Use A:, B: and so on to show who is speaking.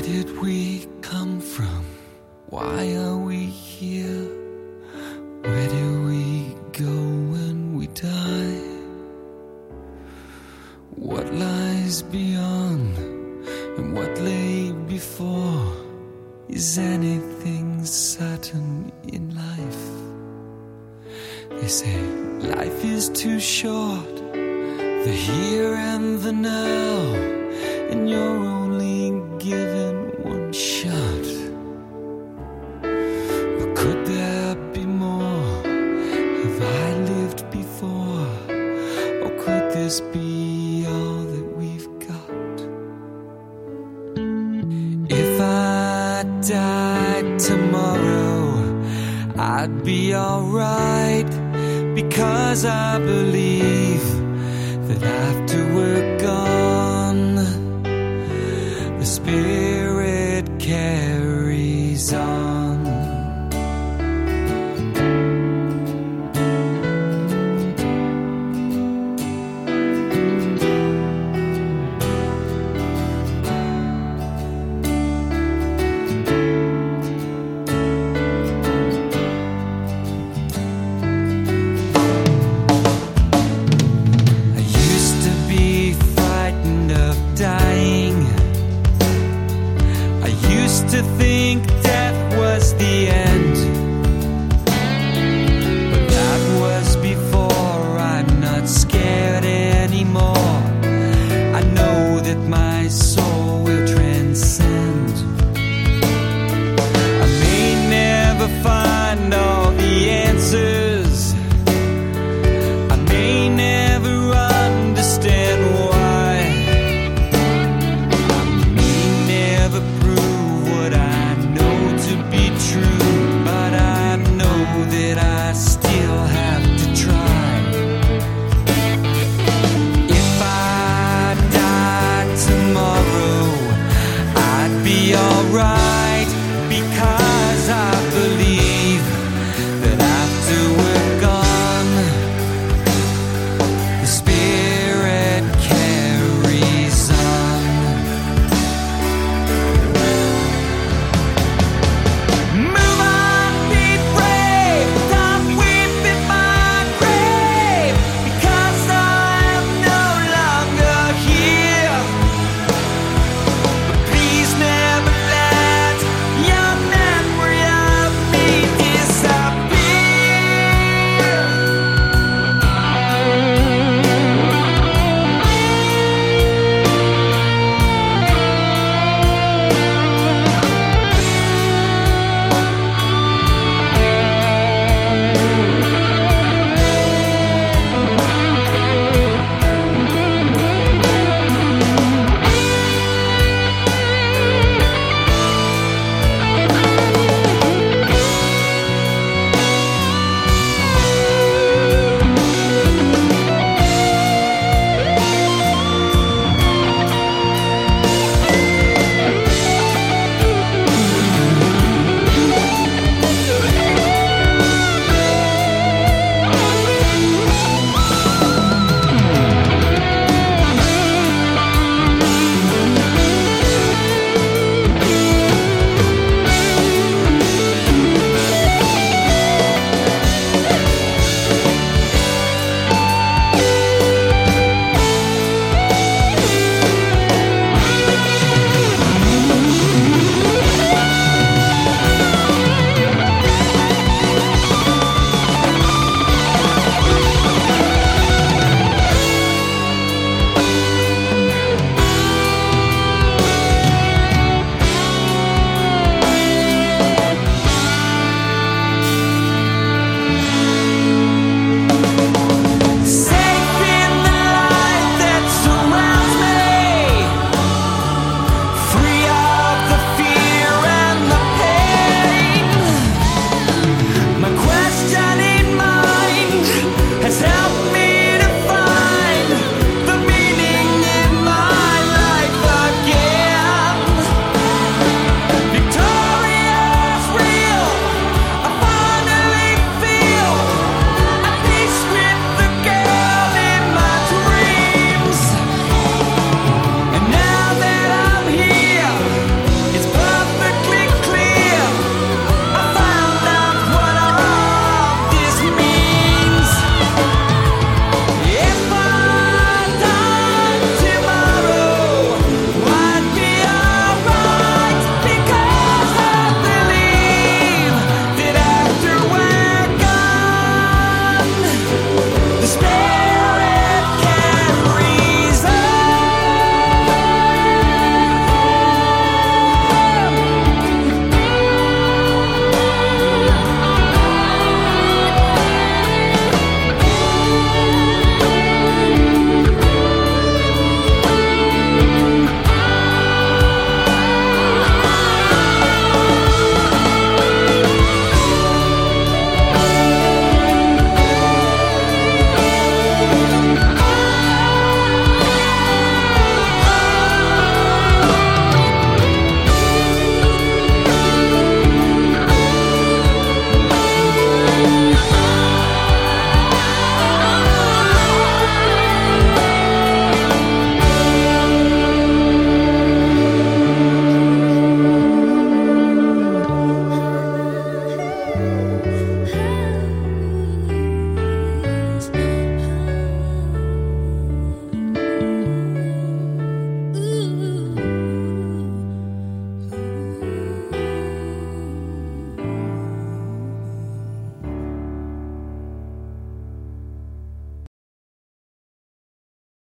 A: did we come from? Why are we here? Where do we go when we die? What lies beyond and what lay before? Is anything certain in life? They say life is too short, the here and the now, and you're only given one shot. But could there be more? Have I lived before? Or could this be all that we've got? If I died tomorrow, I'd be alright, because I believe that after we're gone, the spirit carries on. To think death was the end.